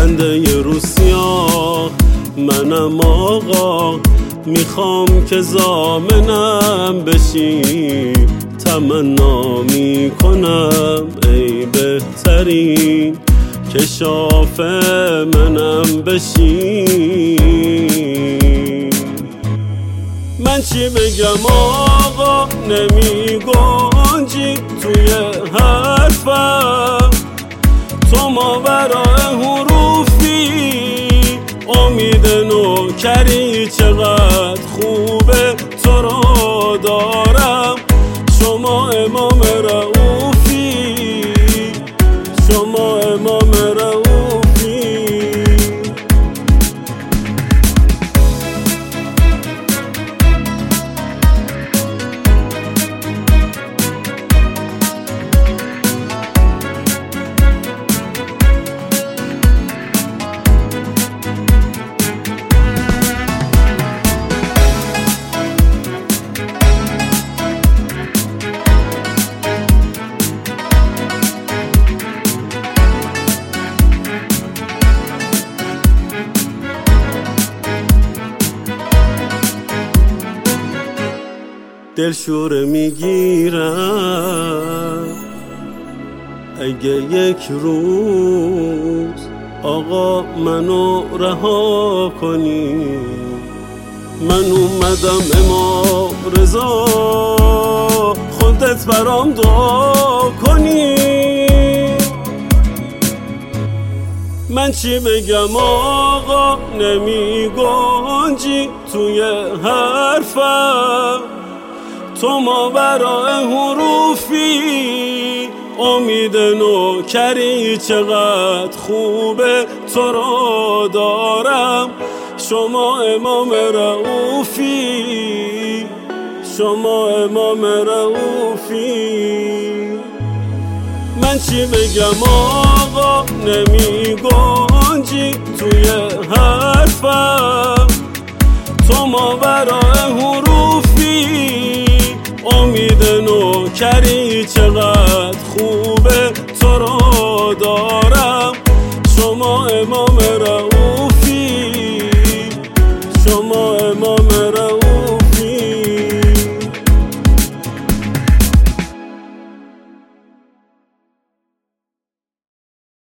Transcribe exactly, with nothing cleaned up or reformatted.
خنده روسیا منم آقا، میخوام که زامنم بشی، تمنا میکنم ای بهترین کشاف منم بشی. من چی بگم آقا نمی گنجی توی حرفم، تو ماورای حروفی امید نوکری، چقدر خوبه تو رو دارم، شما امام رئوفی، شما امام رئوفی. دلشوره میگیرم اگه یک روز آقا منو رها کنی. من اومدم امام رضا خودت برام دعا کنی. من چی بگم آقا نمی گنجی توی حرفم، تو ماورای حروفی امید نوکری، چقدر خوبه تو رو دارم، شما امام رئوفی، شما امام رئوفی. من چی بگم آقا نمی گنجی توی حرفم، تو ماورای حروفی امید نوکری، چقدر خوبه تو رو دارم.